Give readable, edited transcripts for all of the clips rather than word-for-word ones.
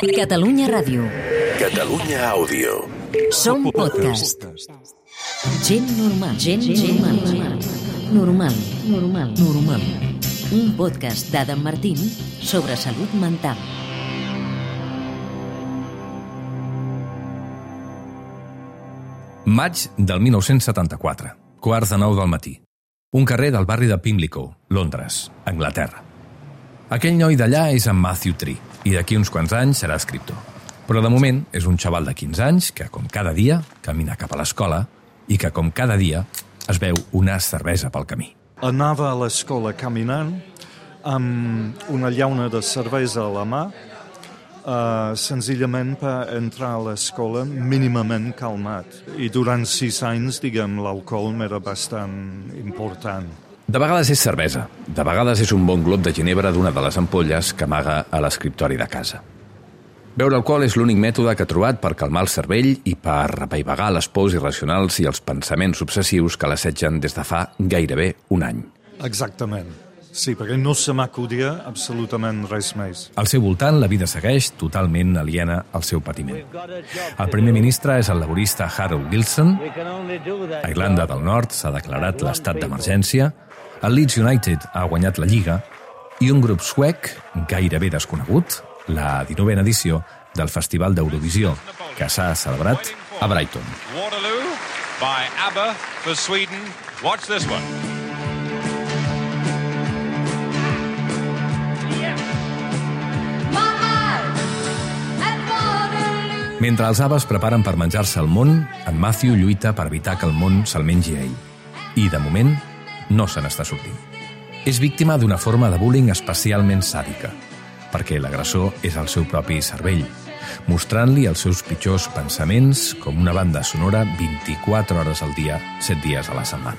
Catalunya Ràdio. Catalunya Àudio. Som podcast. Gent normal. Gent normal. Normal. Un podcast d'Adam Martín sobre salut mental. Maig del 1974, 8:45 del matí. Un carrer del barri de Pimlico, Londres, Anglaterra. Aquell noi d'allà és en Matthew Tree i d'aquí uns quants anys serà escriptor. Però de moment és un xaval de 15 anys que, com cada dia, camina cap a l'escola i que, com cada dia, es veu una cervesa pel camí. Anava a l'escola caminant amb una llauna de cervesa a la mà, senzillament per entrar a l'escola mínimament calmat. I durant 6 anys, l'alcohol m'era bastant important. De vegades és cervesa, de vegades és un bon glop de ginebra d'una de les ampolles que amaga a l'escriptori de casa. Beure alcohol és l'únic mètode que ha trobat per calmar el cervell i per repaivagar les pors irracionals i els pensaments obsessius que l'assetgen des de fa gairebé un any. Exactament. Sí, perquè no se m'acudia absolutament res més. Al seu voltant, la vida segueix totalment aliena al seu patiment. El primer ministre és el laborista Harold Wilson. A Irlanda del Nord s'ha declarat l'estat d'emergència. El Leeds United ha guanyat la Lliga i un grup suec, gairebé desconegut, la 19a edició del Festival d'Eurovisió, que s'ha celebrat a Brighton. Waterloo by ABBA for Sweden. Watch this one. Mentre els aves preparen per menjar-se el món, en Matthew lluita per evitar que el món se'l mengi a ell. I, de moment, no se n'està sortint. És víctima d'una forma de bullying especialment sàdica, perquè l'agressor és el seu propi cervell, mostrant-li els seus pitjors pensaments com una banda sonora 24 hores al dia, 7 dies a la setmana.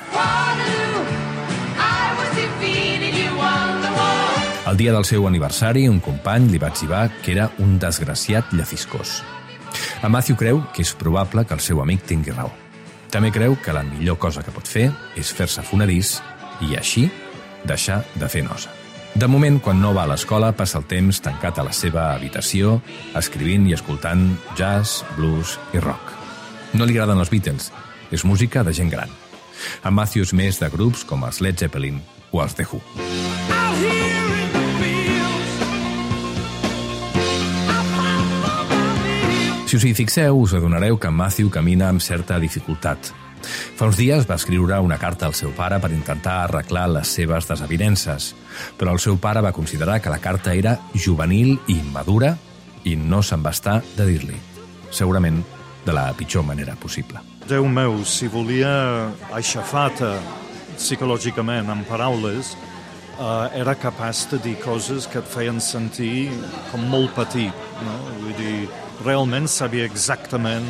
El dia del seu aniversari, un company li va etzibar que era un desgraciat llafiscós. En Matthew creu que és probable que el seu amic tingui raó. També creu que la millor cosa que pot fer és fer-se fonedís i així deixar de fer nosa. De moment, quan no va a l'escola, passa el temps tancat a la seva habitació, escrivint i escoltant jazz, blues i rock. No li agraden els Beatles, és música de gent gran. En Matthew és més de grups com els Led Zeppelin o els The Who. Si us hi fixeu, us adonareu que en Matthew camina amb certa dificultat. Fa uns dies va escriure una carta al seu pare per intentar arreglar les seves desavinences, però el seu pare va considerar que la carta era juvenil i immadura i no se'n va estar de dir-li, segurament de la pitjor manera possible. Déu meu, si volia aixafar-te psicològicament amb paraules, era capaç de dir coses que et feien sentir com molt petit, no? Vull dir, realment sabia exactament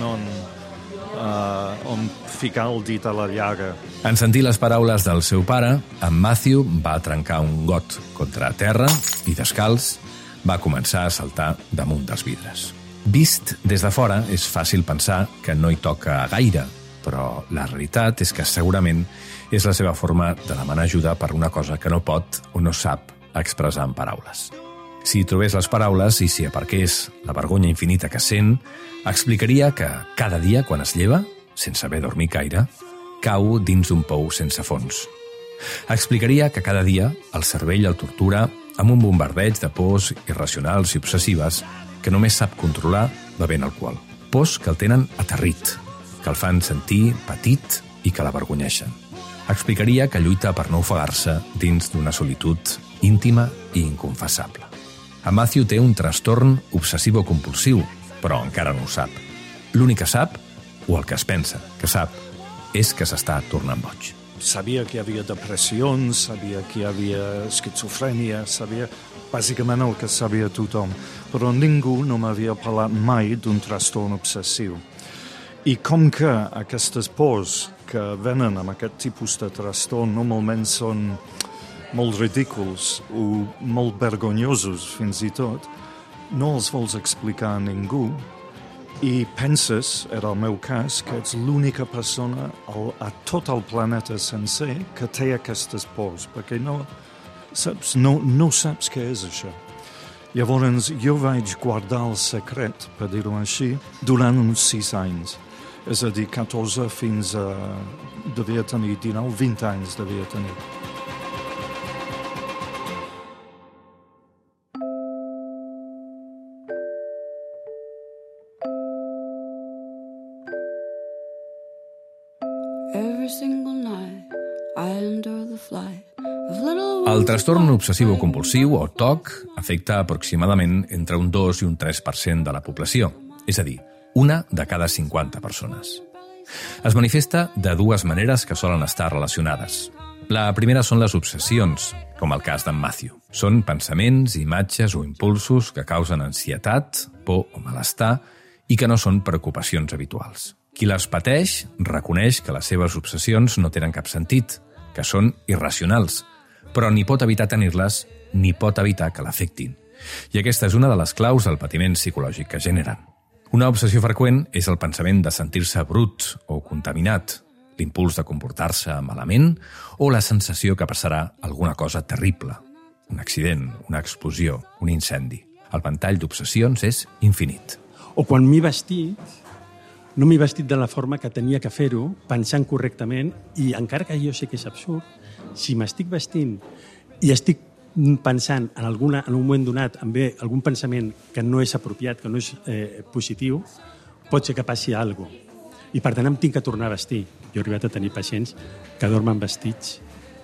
on ficar el dit a la llaga. En sentir les paraules del seu pare, en Matthew va trencar un got contra terra i, descalç, va començar a saltar damunt dels vidres. Vist des de fora, és fàcil pensar que no hi toca gaire, però la realitat és que segurament és la seva forma de demanar ajuda per una cosa que no pot o no sap expressar en paraules. Si hi trobés les paraules i si aparqués la vergonya infinita que sent, explicaria que cada dia quan es lleva, sense haver dormit gaire, cau dins d'un pou sense fons. Explicaria que cada dia el cervell el tortura amb un bombardeig de pors irracionals i obsessives que només sap controlar bevent alcohol. Pors que el tenen aterrit, que el fan sentir petit i que l'avergonyeixen. Explicaria que lluita per no ofegar-se dins d'una solitud íntima i inconfessable. En Matthew té un trastorn obsessivo-compulsiu, però encara no ho sap. L'únic que sap, o el que es pensa que sap, és que s'està tornant boig. Sabia que hi havia depressions, sabia que hi havia esquizofrènia, sabia bàsicament el que sabia tothom, però ningú no m'havia parlat mai d'un trastorn obsessiu. I com que aquestes pors que venen amb aquest tipus de trastorn normalment són molt ridículs o molt vergonyosos fins i tot, no els vols explicar a ningú i penses, era el meu cas, que ets l'única persona a tot el planeta sencer que té aquestes pors, perquè no saps què és això. Llavors, jo vaig guardar el secret, per dir-ho així, durant uns 6 anys. És a dir, 14 fins a... devia tenir 19, 20 anys devia tenir. El trastorn obsessiu-compulsiu, o TOC, afecta aproximadament entre un 2 i un 3% de la població, és a dir, una de cada 50 persones. Es manifesta de dues maneres que solen estar relacionades. La primera són les obsessions, com el cas d'en Matthew. Són pensaments, imatges o impulsos que causen ansietat, por o malestar i que no són preocupacions habituals. Qui les pateix reconeix que les seves obsessions no tenen cap sentit, que són irracionals, però ni pot evitar tenir-les ni pot evitar que l'afectin. I aquesta és una de les claus del patiment psicològic que generen. Una obsessió freqüent és el pensament de sentir-se brut o contaminat, l'impuls de comportar-se malament o la sensació que passarà alguna cosa terrible, un accident, una explosió, un incendi. El ventall d'obsessions és infinit. O quan m'he vestit, no m'he vestit de la forma que tenia que fer-ho, pensant correctament, i encara que jo sé que és absurd, si m'estic vestint i estic pensant en un moment donat en algun pensament que no és apropiat, que no és positiu, pot ser que passi alguna cosa. I per tant em tinc que tornar a vestir. Jo he arribat a tenir pacients que dormen vestits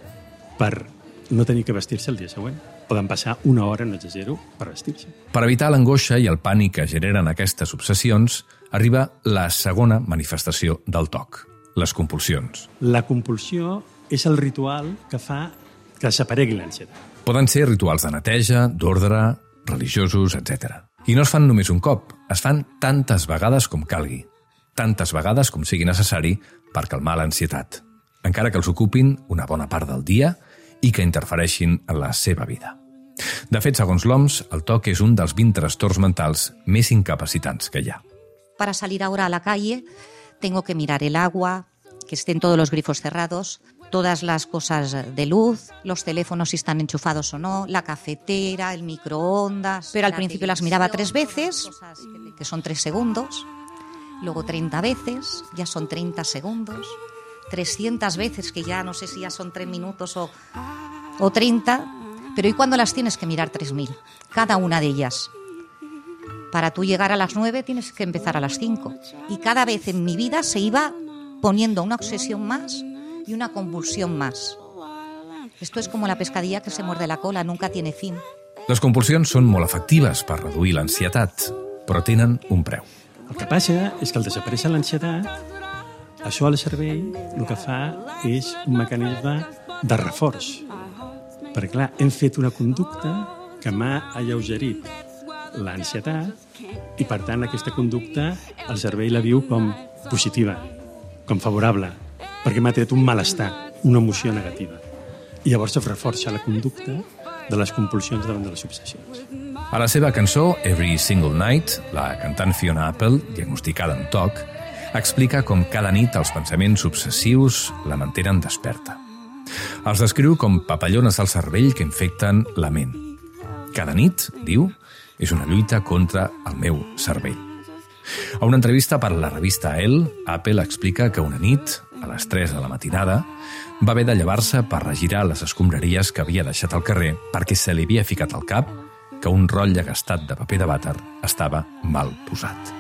per no tenir que vestir-se el dia següent. Poden passar una hora, no exagero, per vestir-se. Per evitar l'angoixa i el pànic que generen aquestes obsessions, arriba la segona manifestació del TOC, les compulsions. La compulsió és el ritual que fa que desaparegui l'ansietat. Poden ser rituals de neteja, d'ordre, religiosos, etc. I no es fan només un cop, es fan tantes vegades com calgui, tantes vegades com sigui necessari per calmar l'ansietat, encara que els ocupin una bona part del dia i que interfereixin en la seva vida. De fet, segons l'OMS, el TOC és un dels 20 trastorns mentals més incapacitants que hi ha. Para salir ahora a la calle tengo que mirar el agua, que estén todos los grifos cerrados, todas las cosas de luz, los teléfonos si están enchufados o no, la cafetera, el microondas. Pero al principio las miraba 3 veces, que son 3 segundos, luego 30 veces, ya son 30 segundos, 300 veces, que ya no sé si ya son 3 minutos o 30, pero ¿y cuándo las tienes que mirar 3.000? Cada una de ellas. Para tú llegar a las 9 tienes que empezar a las 5. Y cada vez en mi vida se iba poniendo una obsesión más y una convulsión más. Esto es como la pescadilla que se muerde la cola, nunca tiene fin. Les compulsions són molt efectives per reduir l'ansietat, però tenen un preu. El que passa és que al desaparèixer l'ansietat, això al cervell el que fa és un mecanisme de reforç. Perquè, clar, hem fet una conducta que m'ha alleugerit l'ansietat i, per tant, aquesta conducta el cervell la viu com positiva, com favorable, perquè m'ha tret un malestar, una emoció negativa. I llavors es reforça la conducta de les compulsions davant de les obsessions. A la seva cançó Every Single Night, la cantant Fiona Apple, diagnosticada amb TOC, explica com cada nit els pensaments obsessius la mantenen desperta. Els descriu com papallones del cervell que infecten la ment. Cada nit, diu, és una lluita contra el meu cervell. A una entrevista per la revista Elle, Apple explica que una nit, a les 3 de la matinada, va haver de llevar-se per regirar les escombraries que havia deixat al carrer perquè se li havia ficat al cap que un rotlle gastat de paper de vàter estava mal posat.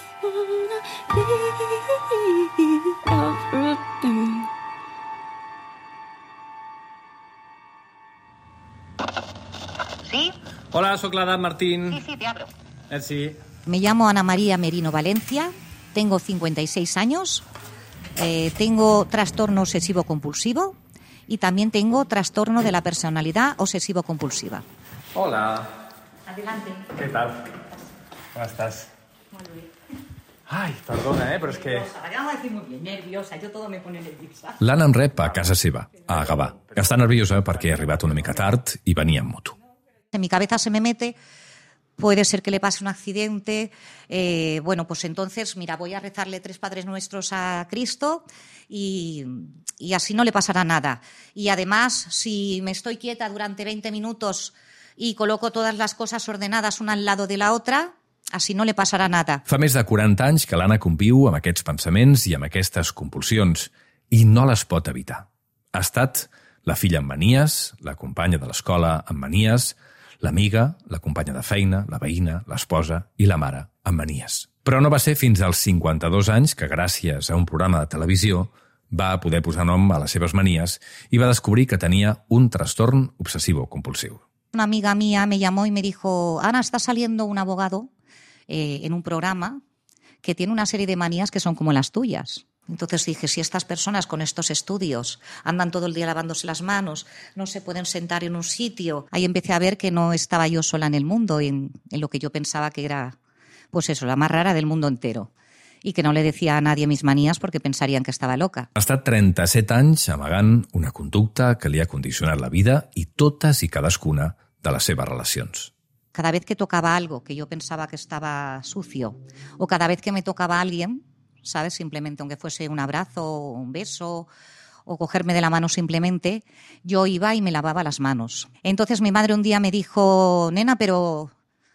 ¿Sí? Hola, soc l'Adam Martín. Sí, te abro. Merci. Me llamo Ana María Merino Valencia, tengo 56 años, tengo trastorno obsesivo-compulsivo y también tengo trastorno de la personalidad obsesivo-compulsiva. Hola. Adelante. ¿Qué tal? ¿Cómo estás? Muy bien. Ay, perdona, però és que... Acabo de decir muy bien, nerviosa, yo todo me pone nerviosa. L'Anna em rep a casa seva, a Gavà. Està nerviosa perquè ha arribat una mica tard i venia en moto. En mi cabeza se me mete, puede ser que le pase un accidente, bueno, pues entonces, mira, voy a rezarle 3 Padres Nuestros a Cristo y así no le pasará nada. Y además, si me estoy quieta durante 20 minutos y coloco todas las cosas ordenadas una al lado de la otra, así no le pasará nada. Fa més de 40 anys que l'Anna conviu amb aquests pensaments i amb aquestes compulsions i no les pot evitar. Ha estat la filla amb manies, la companya de l'escola amb manies, l'amiga, la companya de feina, la veïna, l'esposa i la mare amb manies. Però no va ser fins als 52 anys que, gràcies a un programa de televisió, va poder posar nom a les seves manies i va descobrir que tenia un trastorn obsessivo-compulsiu. Una amiga mía me llamó y me dijo, Ana, está saliendo un abogado en un programa que tiene una serie de manías que son como las tuyas. Entonces dije, si estas personas con estos estudios andan todo el día lavándose las manos, no se pueden sentar en un sitio, ahí empecé a ver que no estaba yo sola en el mundo, en lo que yo pensaba que era, pues eso, la más rara del mundo entero. I que no le decía a nadie mis manías porque pensarían que estava loca. Ha estat 37 anys amagant una conducta que li ha condicionat la vida i totes i cadascuna de les seves relacions. Cada vez que tocaba algo que yo pensaba que estaba sucio, o cada vez que me tocaba alguien, ¿sabes? Simplemente, aunque fuese un abrazo, o un beso, o cogerme de la mano simplemente, yo iba y me lavaba las manos. Entonces mi madre un día me dijo, nena, pero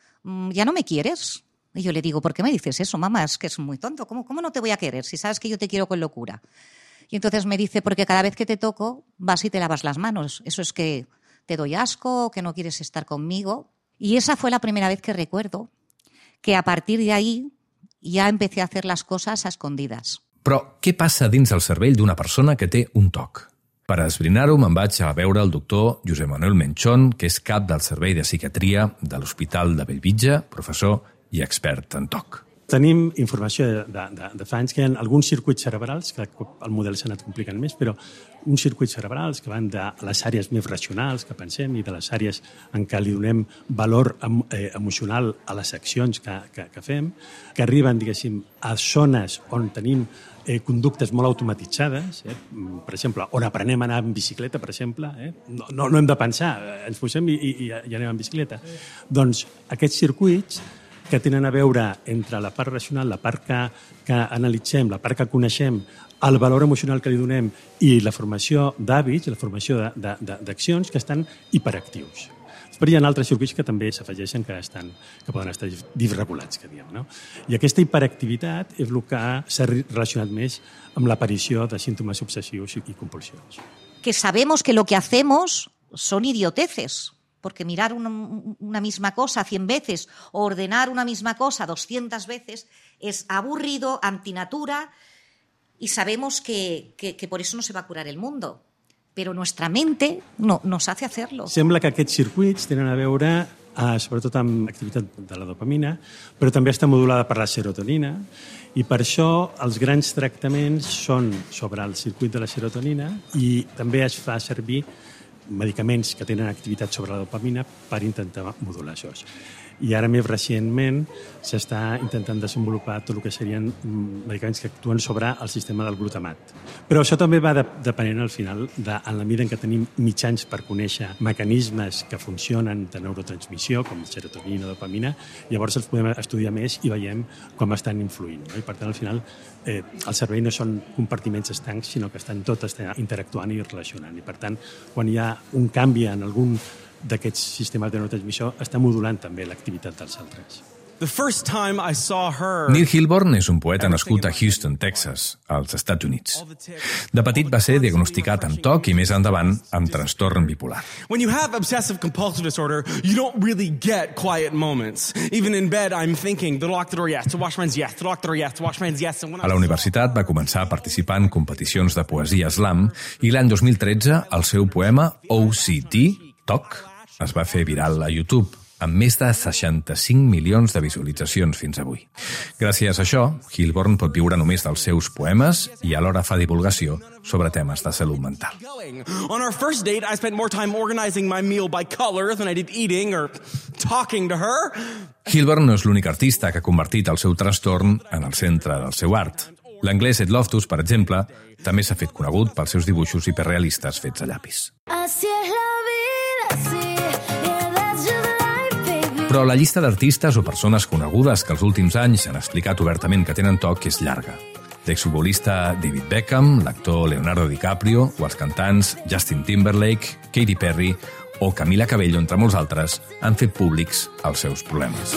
¿ya no me quieres? Y yo le digo, ¿por qué me dices eso, mamá? Es que es muy tonto. ¿Cómo no te voy a querer si sabes que yo te quiero con locura? Y entonces me dice, porque cada vez que te toco vas y te lavas las manos. Eso es que te doy asco, que no quieres estar conmigo. Y esa fue la primera vez que recuerdo que a partir de ahí ja empecé a hacer les coses a escondides. Però què passa dins el cervell d'una persona que té un TOC? Per esbrinar-ho me'n vaig a veure el doctor Josep Manuel Menchón, que és cap del Servei de Psiquiatria de l'Hospital de Bellvitge, professor i expert en TOC. Tenim informació de fa anys que hi ha alguns circuits cerebrals, que el model s'ha anat complicant més, però uns circuits cerebrals que van de les àrees més racionals que pensem i de les àrees en què li donem valor emocional a les accions que fem, que arriben, diguéssim, a zones on tenim conductes molt automatitzades, per exemple, on aprenem a anar en bicicleta, per exemple, no hem de pensar, ens posem i anem en bicicleta. Doncs aquests circuits que tenen a veure entre la part racional, la part que analitzem, la part que coneixem, el valor emocional que li donem i la formació d'hàbits, la formació d'accions que estan hiperactius. Però hi ha altres circuits que també s'afegeixen que poden estar disregulats, que diem, no? I aquesta hiperactivitat és el que s'ha relacionat més amb l'aparició de símptomes obsessius i compulsions. Que sabemos que lo que hacemos son idioteces. Porque mirar una misma cosa 100 veces o ordenar una misma cosa 200 veces es aburrido, antinatura, y sabemos que por eso no se va a curar el mundo. Pero nuestra mente nos hace hacerlo. Sembla que aquests circuits tenen a veure sobretot amb activitat de la dopamina, però també està modulada per la serotonina, i per això els grans tractaments són sobre el circuit de la serotonina i també es fa servir medicaments que tenen activitat sobre la dopamina per intentar modular això. I ara més recentment s'està intentant desenvolupar tot el que serien medicaments que actuen sobre el sistema del glutamat. Però això també va depenent al final en la mida en què tenim mitjans per conèixer mecanismes que funcionen de neurotransmissió, com serotonina o dopamina, llavors els podem estudiar més i veiem com estan influint. I per tant, al final, el cervell no són compartiments estancs, sinó que estan tots interactuant i relacionant. I per tant, quan hi ha un canvi en algun d'aquests sistemes de neurotransmissió, està modulant també l'activitat dels altres. Neil Hilborn és un poeta nascut a Houston, Texas, als Estats Units. De petit va ser diagnosticat amb TOC i més endavant amb trastorn bipolar. When you have obsessive compulsive disorder, you don't really get quiet moments. Even in bed, I'm thinking, to lock the door, yes, to wash my hands, yes, to lock the door, yes, to wash my hands, yes. A la universitat va començar a participar en competicions de poesia slam i l'any 2013 el seu poema OCD, TOC, es va fer viral a YouTube, amb més de 65 milions de visualitzacions fins avui. Gràcies a això, Hilborn pot viure només dels seus poemes i alhora fa divulgació sobre temes de salut mental. On our first date, I spent more time organizing my meal by color than I did eating or talking to her. Hilborn no és l'únic artista que ha convertit el seu trastorn en el centre del seu art. L'anglès Ed Loftus, per exemple, també s'ha fet conegut pels seus dibuixos hiperrealistes fets a llapis. Però la llista d'artistes o persones conegudes que els últims anys han explicat obertament que tenen TOC és llarga. L'exfutbolista David Beckham, l'actor Leonardo DiCaprio o els cantants Justin Timberlake, Katy Perry o Camila Cabello, entre molts altres, han fet públics els seus problemes.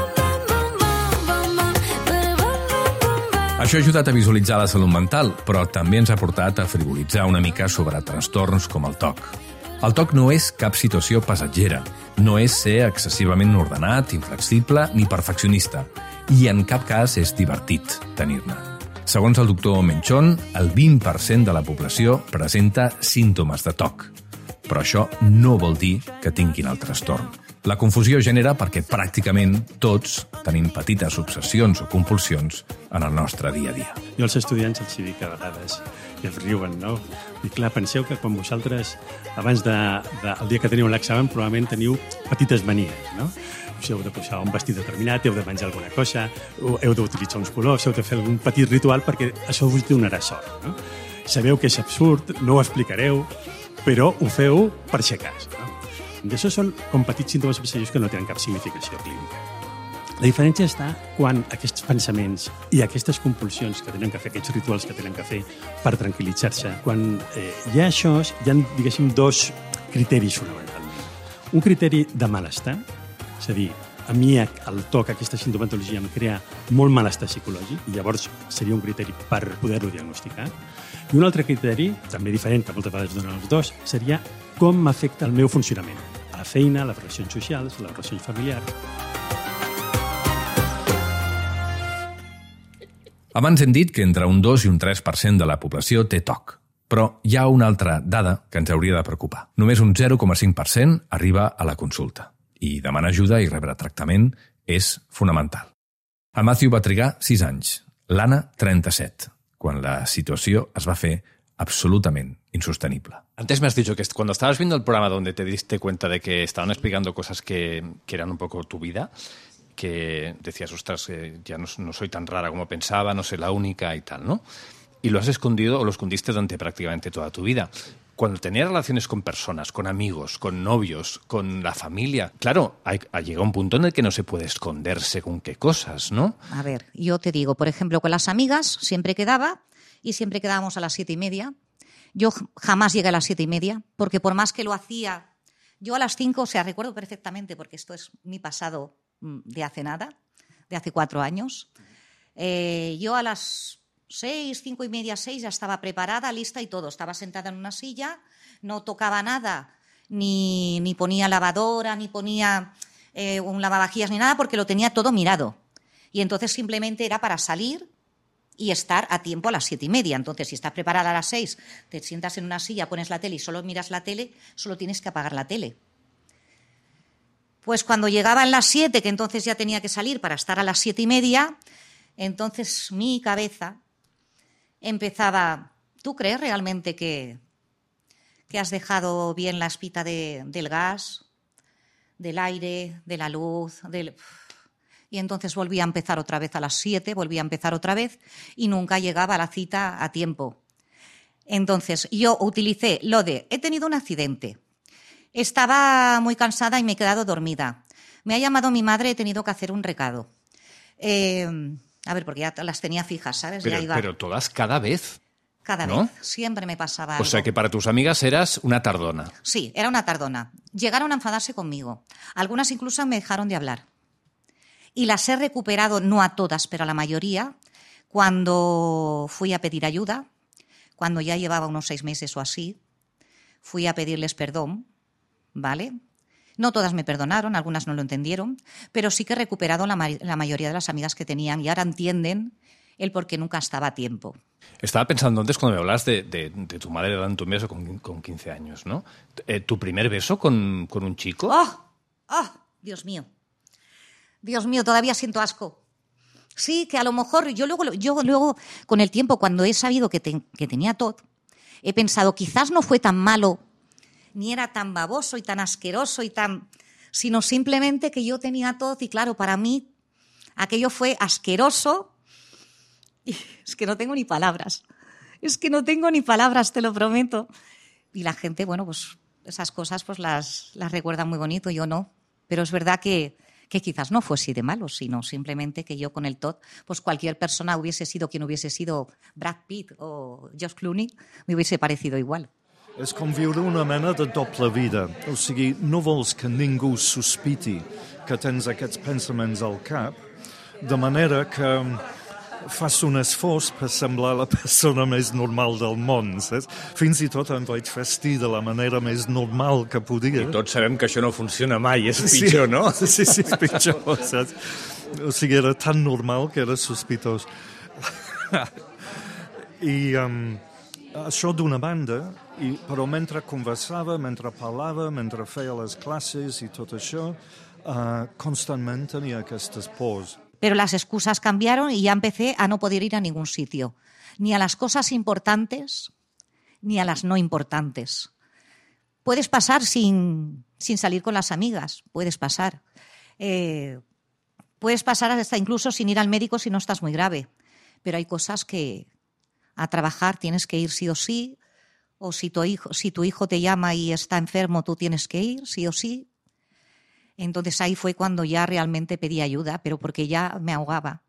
Això ha ajudat a visualitzar la salut mental, però també ens ha portat a frivolitzar una mica sobre trastorns com el TOC. El TOC no és cap situació passatgera, no és ser excessivament ordenat, inflexible ni perfeccionista, i en cap cas és divertit tenir-ne. Segons el doctor Menchon, el 20% de la població presenta símptomes de TOC, però això no vol dir que tinguin el trastorn. La confusió genera perquè pràcticament tots tenim petites obsessions o compulsions en el nostre dia a dia. Jo als estudiants els dic a vegades, i els riuen, no? I clar, penseu que quan vosaltres, abans el dia que teniu l'examen, probablement teniu petites manies, no? Us heu de posar un vestit determinat, heu de menjar alguna cosa, heu d'utilitzar uns colors, heu de fer algun petit ritual perquè això us donarà sort, no? Sabeu que és absurd, no ho explicareu, però ho feu per si cas, no? I això són com petits símptomes obsessius que no tenen cap significació clínica. La diferència està quan aquests pensaments i aquestes compulsions que tenen que fer, aquests rituals que tenen que fer per tranquil·litzar-se, quan hi ha això, hi ha, diguéssim, dos criteris fonamentalment. Un criteri de malestar, és a dir, a mi el TOC, aquesta sintomatologia, em crea molt malestar psicològic, i llavors seria un criteri per poder-ho diagnosticar. I un altre criteri, també diferent, que moltes vegades donen els dos, seria com m'afecta el meu funcionament. A la feina, a les relacions socials, a les relacions familiars. Abans hem dit que entre un 2 i un 3% de la població té TOC, però hi ha una altra dada que ens hauria de preocupar. Només un 0,5% arriba a la consulta, i demanar ajuda i rebre tractament és fonamental. El Matthew va trigar 6 anys, l'Anna 37, quan la situació es va fer absolutamente insostenible. Antes me has dicho que cuando estabas viendo el programa donde te diste cuenta de que estaban explicando cosas que eran un poco tu vida, que decías, ostras, ya no soy tan rara como pensaba, no soy la única y tal, ¿no? Y lo has escondido o lo escondiste durante prácticamente toda tu vida. Cuando tenías relaciones con personas, con amigos, con novios, con la familia, claro, llega un punto en el que no se puede esconder según qué cosas, ¿no? A ver, yo te digo, por ejemplo, con las amigas siempre quedaba y siempre quedábamos a las 7:30. Yo jamás llegué a las 7:30 porque por más que lo hacía, yo a las 5, o sea, recuerdo perfectamente porque esto es mi pasado de hace nada, de hace 4 años. Yo a las 6, 5:30, 6 ya estaba preparada, lista y todo. Estaba sentada en una silla, no tocaba nada, ni ponía lavadora, ni ponía un lavavajillas ni nada porque lo tenía todo mirado. Y entonces simplemente era para salir y estar a tiempo a las 7:30. Entonces, si estás preparada a las 6, te sientas en una silla, pones la tele y solo miras la tele, solo tienes que apagar la tele. Pues cuando llegaban las 7, que entonces ya tenía que salir para estar a las 7:30, entonces mi cabeza empezaba, ¿tú crees realmente que has dejado bien la espita del gas, del aire, de la luz, Y entonces volví a empezar otra vez a las 7, volví a empezar otra vez y nunca llegaba a la cita a tiempo. Entonces yo utilicé lo de, he tenido un accidente, estaba muy cansada y me he quedado dormida. Me ha llamado mi madre, he tenido que hacer un recado. A ver, porque ya las tenía fijas, ¿sabes? Pero todas cada vez. Cada ¿no? vez, siempre me pasaba algo. O sea que para tus amigas eras una tardona. Sí, era una tardona. Llegaron a enfadarse conmigo. Algunas incluso me dejaron de hablar. Y las he recuperado, no a todas, pero a la mayoría, cuando fui a pedir ayuda, cuando ya llevaba unos 6 meses o así, fui a pedirles perdón, ¿vale? No todas me perdonaron, algunas no lo entendieron, pero sí que he recuperado la mayoría de las amigas que tenían y ahora entienden el por qué nunca estaba a tiempo. Estaba pensando antes cuando me hablas de tu madre dando un beso con 15 años, ¿no? ¿Tu primer beso con un chico? ¡Oh! Dios mío. Dios mío, todavía siento asco. Sí, que a lo mejor yo luego con el tiempo, cuando he sabido que tenía TOC, he pensado, quizás no fue tan malo, ni era tan baboso y tan asqueroso sino simplemente que yo tenía TOC y claro, para mí aquello fue asqueroso. Y es que no tengo ni palabras. Te lo prometo. Y la gente, bueno, pues esas cosas pues las recuerda muy bonito, yo no. Pero es verdad que quizás no fue así de malo, sino simplemente que yo con el TOC, pues cualquier persona hubiese sido quien hubiese sido Brad Pitt o George Clooney, me hubiese parecido igual. És com viure una mena de doble vida. O sigui, no vols que ningú sospiti que tens aquests pensaments al cap, de manera que fas un esforç per semblar la persona més normal del món, saps? Fins i tot em vaig vestir de la manera més normal que podia. I tots sabem que això no funciona mai, és pitjor, no? Sí, és pitjor, saps? O sigui, era tan normal que era sospitós. I això d'una banda, però mentre conversava, mentre parlava, mentre feia les classes i tot això, constantment tenia aquestes pors. Pero las excusas cambiaron y ya empecé a no poder ir a ningún sitio, ni a las cosas importantes, ni a las no importantes. Puedes pasar sin salir con las amigas, puedes pasar. Puedes pasar hasta incluso sin ir al médico si no estás muy grave. Pero hay cosas que a trabajar tienes que ir sí o sí, o si tu hijo te llama y está enfermo, tú tienes que ir sí o sí. Entonces ahí fue cuando ya realmente pedí ayuda, pero porque ya me ahogaba.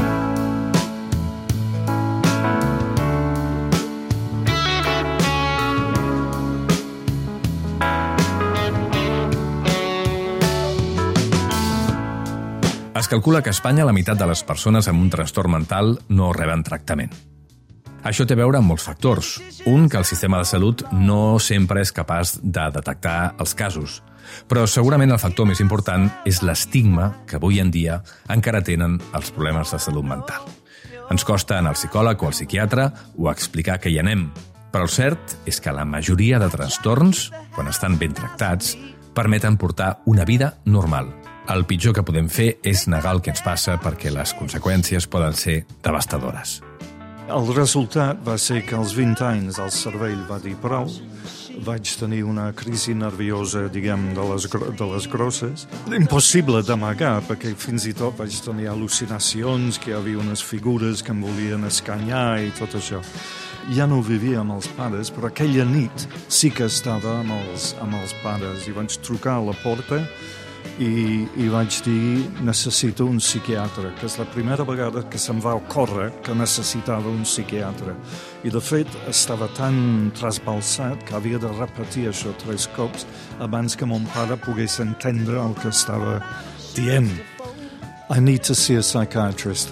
Es calcula que a Espanya la meitat de les persones amb un trastorn mental no reben tractament. Això té a veure amb molts factors. Un, que el sistema de salut no sempre és capaç de detectar els casos. Però segurament el factor més important és l'estigma que avui en dia encara tenen els problemes de salut mental. Ens costa anar al psicòleg o al psiquiatre o explicar que hi anem. Però el cert és que la majoria de trastorns, quan estan ben tractats, permeten portar una vida normal. El pitjor que podem fer és negar el que ens passa perquè les conseqüències poden ser devastadores. El resultat va ser que als 20 anys el cervell va dir prou, vaig tenir una crisi nerviosa, diguem, de les grosses. Impossible d'amagar, perquè fins i tot vaig tenir al·lucinacions, que hi havia unes figures que em volien escanyar i tot això. Ja no vivia amb els pares, però aquella nit sí que estava amb els pares i vaig trucar a la porta i vaig dir necessito un psiquiatre, que és la primera vegada que se'm va ocórrer que necessitava un psiquiatre. I de fet estava tan trasbalsat que havia de repetir això 3 cops abans que mon pare pogués entendre el que estava dient. I need to see a psychiatrist.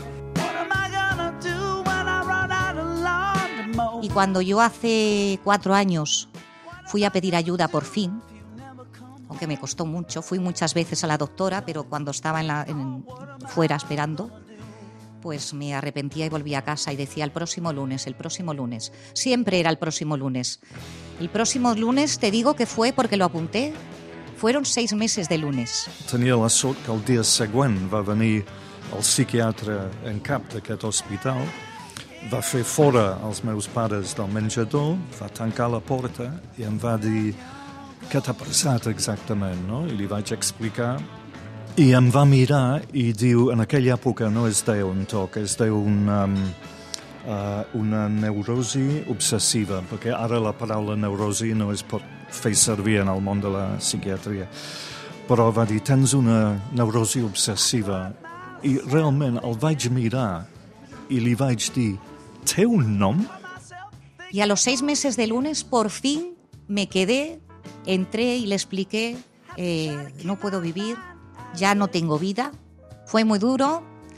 Y cuando yo hace 4 años fui a pedir ayuda por fin, aunque me costó mucho, fui muchas veces a la doctora, pero cuando estaba fuera esperando, pues me arrepentía y volví a casa y decía el próximo lunes. Siempre era el próximo lunes. El próximo lunes, te digo que fue porque lo apunté, fueron 6 meses de lunes. Tenia la sort que el dia següent va venir el psiquiatre en cap d'aquest hospital, va fer fora els meus pares del menjador, va tancar la porta i em va dir què t'ha passat exactament, no? I li vaig explicar i em va mirar i diu, en aquella època no es deia un TOC, es deia una neurosi obsessiva, perquè ara la paraula neurosi no es pot fer servir en el món de la psiquiatria. Però va dir, tens una neurosi obsessiva. I realment el vaig mirar i li vaig dir, té un nom? Y a los 6 meses de lunes, por fin me quedé, entré y le expliqué, no puedo vivir, ya no tengo vida. Fue muy duro.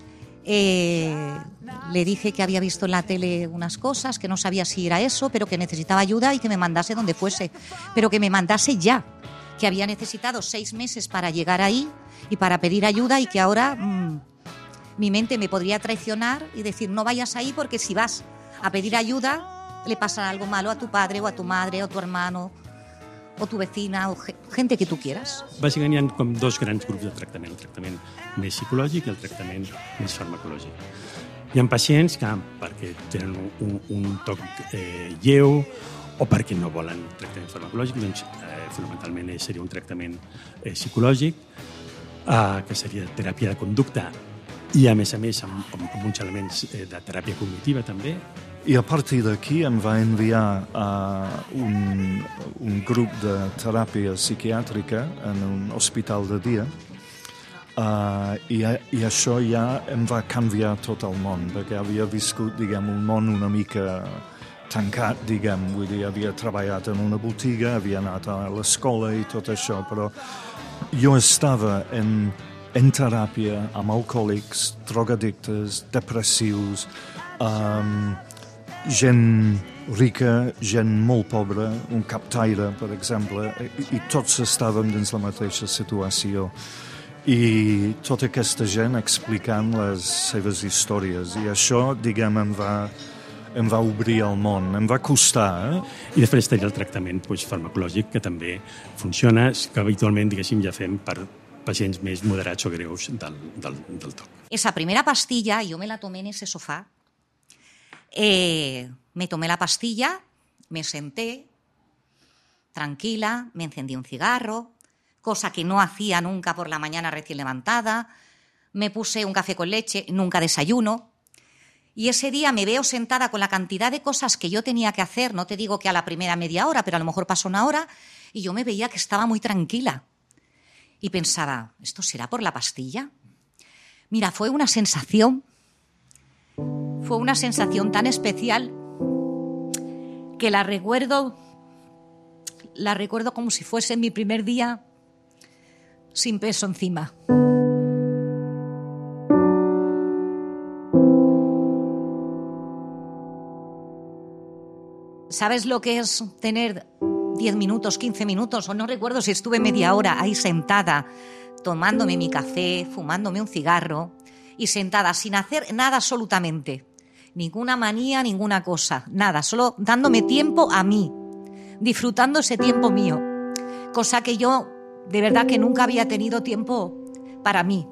Le dije que había visto en la tele unas cosas, que no sabía si era eso, pero que necesitaba ayuda y que me mandase donde fuese. Pero que me mandase ya, que había necesitado 6 meses para llegar ahí y para pedir ayuda y que ahora mi mente me podría traicionar y decir no vayas ahí porque si vas a pedir ayuda le pasará algo malo a tu padre o a tu madre o a tu hermano o tu vecina o gente que tu quieras. Bàsicament hi ha com 2 grans grups de tractament, el tractament més psicològic i el tractament més farmacològic. Hi ha pacients que, perquè tenen un toc lleu o perquè no volen tractament farmacològic, doncs fonamentalment seria un tractament psicològic, que seria teràpia de conducta i, a més, amb uns elements de teràpia cognitiva també. I a partir d'aquí em va enviar un grup de teràpia psiquiàtrica en un hospital de dia i això ja em va canviar tot el món, perquè havia viscut, diguem, un món una mica tancat, diguem, vull dir, havia treballat en una botiga, havia anat a l'escola i tot això, però jo estava en teràpia amb alcohòlics, drogadictes, depressius, gent rica, gent molt pobra, un captaire, per exemple, i tots estàvem dins la mateixa situació. I tota aquesta gent explicant les seves històries. I això, diguem, em va obrir el món, em va costar. I després tenia el tractament farmacològic, que també funciona, que habitualment, diguéssim, ja fem per pacients més moderats o greus del TOC. Esa primera pastilla yo me la tomé en ese sofá. Me tomé la pastilla, me senté tranquila, me encendí un cigarro, cosa que no hacía nunca por la mañana recién levantada, me puse un café con leche, nunca desayuno, y ese día me veo sentada con la cantidad de cosas que yo tenía que hacer, no te digo que a la primera media hora, pero a lo mejor pasó una hora, y yo me veía que estaba muy tranquila. Y pensaba, ¿esto será por la pastilla? Mira, fue una sensación tan especial que la recuerdo como si fuese mi primer día sin peso encima. ¿Sabes lo que es tener 10 minutos, 15 minutos, o no recuerdo si estuve media hora ahí sentada, tomándome mi café, fumándome un cigarro y sentada sin hacer nada absolutamente? Ninguna manía, ninguna cosa, nada, solo dándome tiempo a mí, disfrutando ese tiempo mío, cosa que yo de verdad que nunca había tenido tiempo para mí.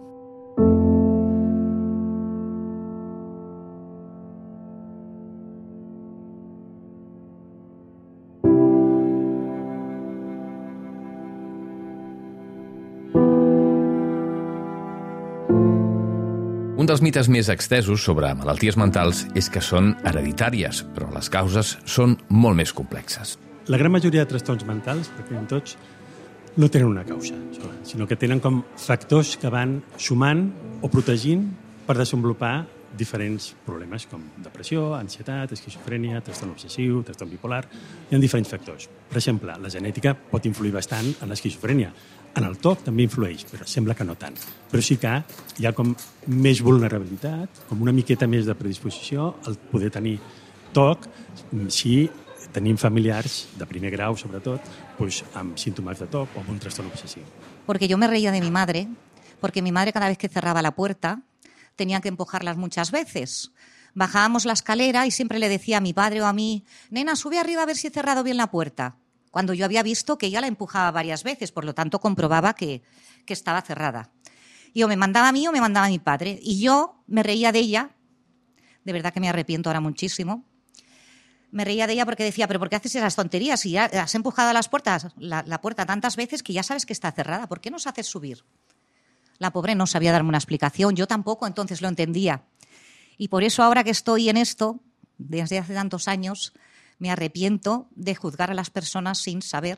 Un dels mites més extesos sobre malalties mentals és que són hereditàries, però les causes són molt més complexes. La gran majoria de trastorns mentals, perquè en tots, no tenen una causa, sinó que tenen com factors que van sumant o protegint per desenvolupar diferents problemes com depressió, ansietat, esquizofrènia, trastorn obsessiu, trastorn bipolar. Hi ha diferents factors. Per exemple, la genètica pot influir bastant en l'esquizofrènia. En el TOC també influeix, però sembla que no tant. Però sí que hi ha com més vulnerabilitat, com una miqueta més de predisposició al poder tenir TOC si tenim familiars de primer grau, sobretot, pues, amb símptomes de TOC o amb un trastorn obsessiu. Porque yo me reía de mi madre, porque mi madre cada vez que cerraba la puerta tenía que empujarlas muchas veces. Bajábamos la escalera y siempre le decía a mi padre o a mí, nena, sube arriba a ver si he cerrado bien la puerta. Cuando yo había visto que ella la empujaba varias veces, por lo tanto comprobaba que estaba cerrada. Y o me mandaba a mí o me mandaba a mi padre. Y yo me reía de ella, de verdad que me arrepiento ahora muchísimo, me reía de ella porque decía, pero ¿por qué haces esas tonterías? Si ya has empujado la puerta tantas veces que ya sabes que está cerrada, ¿por qué nos haces subir? La pobre no sabía darme una explicación, yo tampoco entonces lo entendía. Y por eso ahora que estoy en esto, desde hace tantos años, me arrepiento de juzgar a las personas sin saber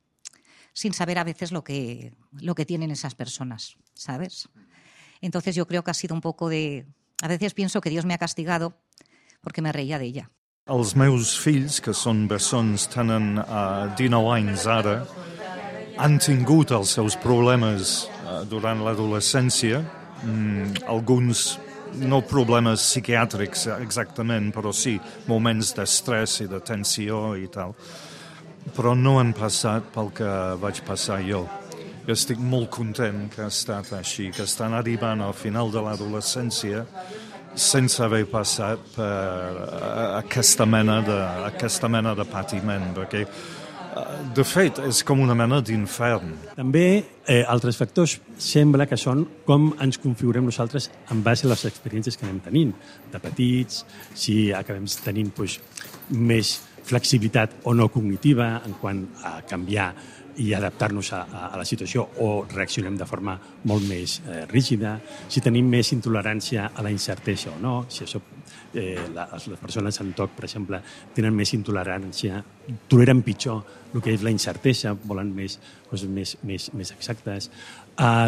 a veces lo que tienen esas personas, ¿sabes? Entonces yo creo que ha sido un poco de... A veces pienso que Dios me ha castigado porque me reía de ella. Els meus fills, que són bessons, tenen 19 anys ara, han tingut els seus problemes durant l'adolescència, alguns no problemes psiquiàtrics exactament, però sí moments d'estrès i de tensió i tal. Però no han passat pel que vaig passar jo. Jo estic molt content que ha estat així, que estan arribant al final de l'adolescència sense haver passat per aquesta mena de patiment, perquè de fet, és com una mena d'infern. També altres factors sembla que són com ens configurem nosaltres en base a les experiències que anem tenint. De petits, si acabem tenint més flexibilitat o no cognitiva en quant a canviar i adaptar-nos a la situació o reaccionem de forma molt més rígida, si tenim més intolerància a la incertesa o no, si això les persones amb TOC, per exemple, tenen més intolerància, toleren pitjor el que és la incertesa, volen coses més exactes.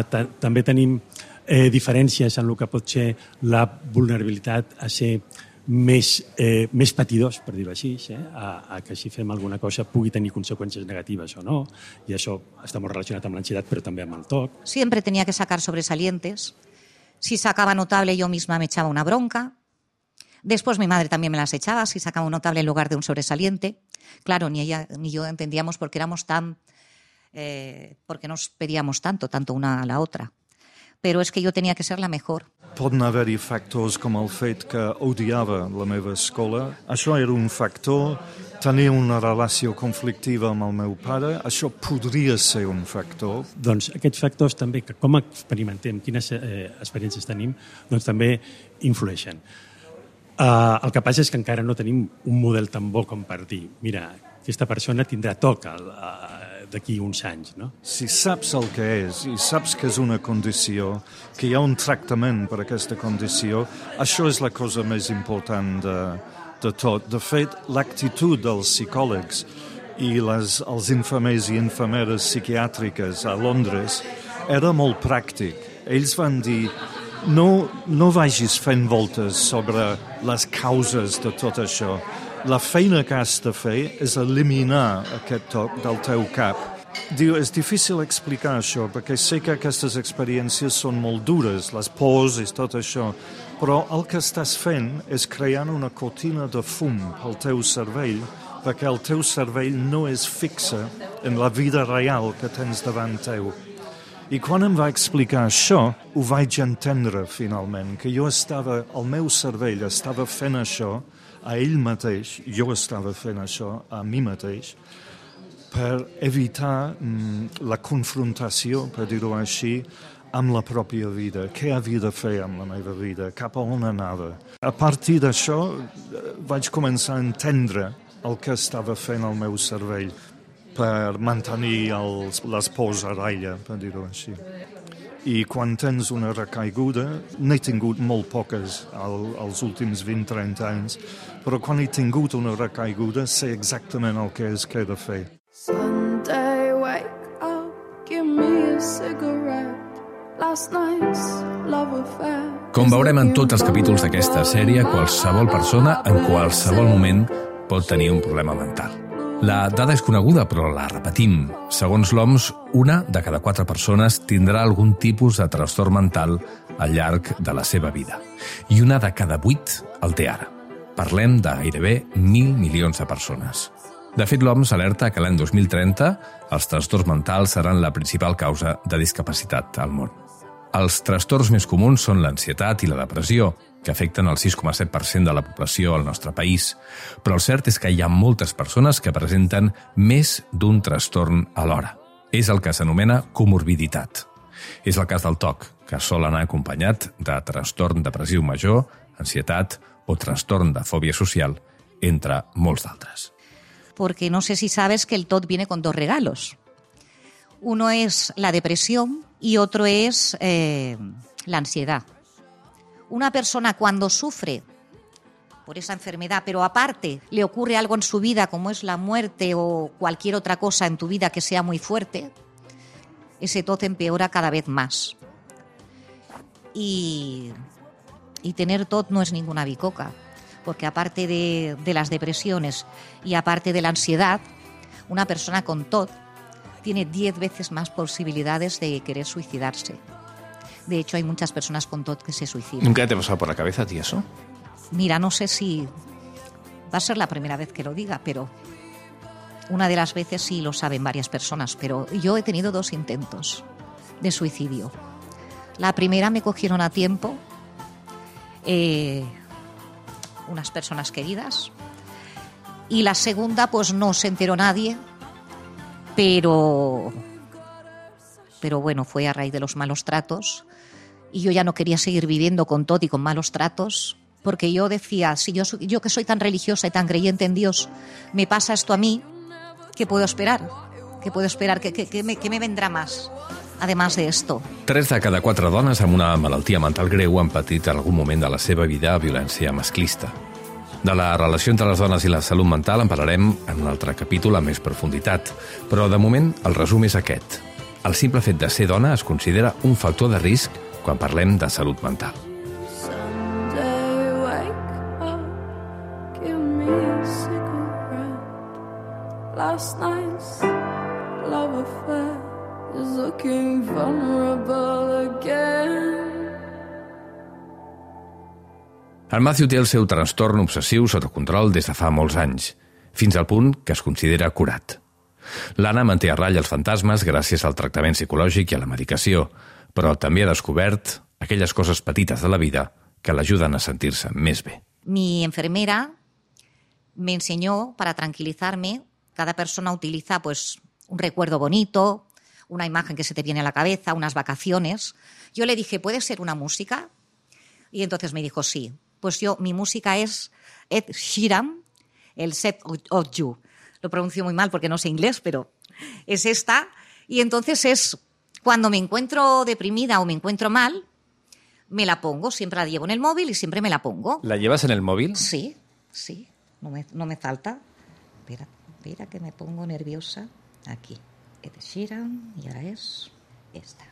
També tenim diferències en el que pot ser la vulnerabilitat a ser més patidors, per dir-ho així, a que si fem alguna cosa pugui tenir conseqüències negatives o no, i això està molt relacionat amb l'ansietat, però també amb el TOC. Siempre tenía que sacar sobresalientes. Si sacaba notable, yo misma me echaba una bronca. Después mi madre también me las echaba, si sacaba un notable en lugar de un sobresaliente. Claro, ni ella ni yo entendíamos por qué éramos por qué nos pedíamos tanto una a la otra. Però és que jo tenia que ser la mejor. Poden haver-hi factors com el fet que odiava la meva escola. Això era un factor. Tenir una relació conflictiva amb el meu pare, això podria ser un factor. Doncs aquests factors també, que com experimentem, quines experiències tenim, doncs també influeixen. El que passa és que encara no tenim un model tan bo com per dir, mira, aquesta persona tindrà TOC d'aquí uns anys, no? Si saps el que és i saps que és una condició, que hi ha un tractament per aquesta condició, això és la cosa més important de tot. De fet, l'actitud dels psicòlegs i els infermers i infermeres psiquiàtriques a Londres era molt pràctic. Ells van dir, no vagis fent voltes sobre les causes de tot això. La feina que has de fer és eliminar aquest TOC del teu cap. Diu, és difícil explicar això, perquè sé que aquestes experiències són molt dures, les pors i tot això, però el que estàs fent és creant una cortina de fum al teu cervell, perquè el teu cervell no és fixe en la vida real que tens davant teu. I quan em va explicar això, ho vaig entendre finalment, que el meu cervell estava fent això a ell mateix, jo estava fent això a mi mateix, per evitar la confrontació, per dir-ho així, amb la pròpia vida. Què havia de fer amb la meva vida? Cap a on anava? A partir d'això vaig començar a entendre el que estava fent el meu cervell per mantenir les pors a ratlla, per dir-ho així. I quan tens una recaiguda, n'he tingut molt poques als últims 20-30 anys, però quan he tingut una recaiguda sé exactament el que és que he de fer. Sunday, wake up, give me a cigarette. Last night's love affair. Com veurem en tots els capítols d'aquesta sèrie, qualsevol persona en qualsevol moment pot tenir un problema mental. La dada és coneguda, però la repetim. Segons l'OMS, 1 de cada 4 persones tindrà algun tipus de trastorn mental al llarg de la seva vida. I 1 de cada 8 el té ara. Parlem de gairebé 1.000 milions de persones. De fet, l'OMS alerta que l'any 2030 els trastorns mentals seran la principal causa de discapacitat al món. Els trastorns més comuns són l'ansietat i la depressió, que afecten el 6,7% de la població al nostre país. Però el cert és que hi ha moltes persones que presenten més d'un trastorn alhora. És el que s'anomena comorbiditat. És el cas del TOC, que sol anar acompanyat de trastorn depressiu major, ansietat o trastorn de fòbia social, entre molts d'altres. Porque no sé si sabes que el TOC viene con 2 regalos. Uno es la depresión y otro es la ansiedad. Una persona cuando sufre por esa enfermedad, pero aparte le ocurre algo en su vida como es la muerte o cualquier otra cosa en tu vida que sea muy fuerte, ese TOC empeora cada vez más. Y tener TOC no es ninguna bicoca, porque aparte de las depresiones y aparte de la ansiedad, una persona con TOC tiene 10 veces más posibilidades de querer suicidarse. De hecho, hay muchas personas con TOC que se suicidan. ¿Nunca te ha pasado por la cabeza a ti eso? Mira, no sé si va a ser la primera vez que lo diga, pero una de las veces sí lo saben varias personas, pero yo he tenido 2 intentos de suicidio. La primera me cogieron a tiempo unas personas queridas y la segunda pues no se enteró nadie, pero bueno, fue a raíz de los malos tratos y yo ya no quería seguir viviendo con TOC y con malos tratos, porque yo decía, si yo que soy tan religiosa y tan creyente en Dios, me pasa esto a mí, ¿qué puedo esperar? ¿Qué puedo esperar? ¿Qué me vendrá más, además de esto? 3 de cada 4 dones amb una malaltia mental greu han patit en algun moment de la seva vida violència masclista. De la relació entre les dones i la salut mental en parlarem en un altre capítol amb més profunditat, però de moment el resum és aquest. El simple fet de ser dona es considera un factor de risc quan parlem de salut mental. Sunday, wake up, last night's love affair is looking vulnerable again. El Matthew té el seu trastorn obsessiu sota control des de fa molts anys, fins al punt que es considera curat. L'Anna manté a ratlla els fantasmes gràcies al tractament psicològic i a la medicació, però també ha descobert aquelles coses petites de la vida que l'ajuden a sentir-se més bé. Mi enfermera me enseñó, para tranquilizarme, cada persona utiliza pues un recuerdo bonito, una imagen que se te viene a la cabeza, unas vacaciones. Yo le dije, ¿puede ser una música? Y entonces me dijo, sí. Pues mi música es Ed Sheeran, el Set of You. Lo pronuncio muy mal porque no sé inglés, pero es esta. Y entonces es cuando me encuentro deprimida o me encuentro mal, me la pongo. Siempre la llevo en el móvil y siempre me la pongo. ¿La llevas en el móvil? Sí. No me falta. Espera que me pongo nerviosa. Aquí. Ed Sheeran y ahora es esta.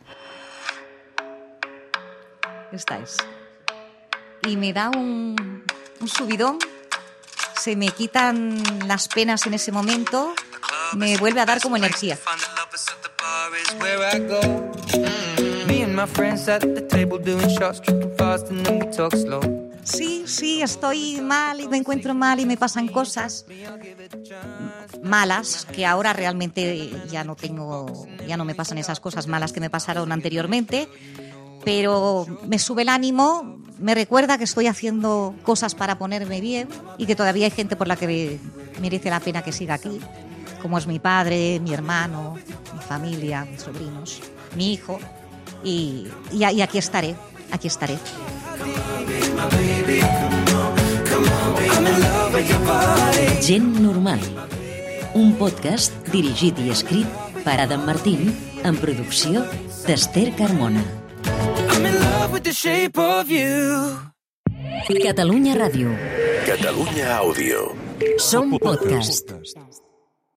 Esta es. Y me da un subidón, se me quitan las penas en ese momento, me vuelve a dar como energía. Sí, estoy mal y me encuentro mal y me pasan cosas malas que ahora realmente ya no me pasan esas cosas malas que me pasaron anteriormente. Pero me sube el ánimo, me recuerda que estoy haciendo cosas para ponerme bien y que todavía hay gente por la que merece la pena que siga aquí, como es mi padre, mi hermano, mi familia, mis sobrinos, mi hijo, y aquí estaré. Gent normal, un podcast dirigit i escrit per Adam Martín, en producció d'Esther Carmona. Catalunya Ràdio. Catalunya Àudio. Som podcast.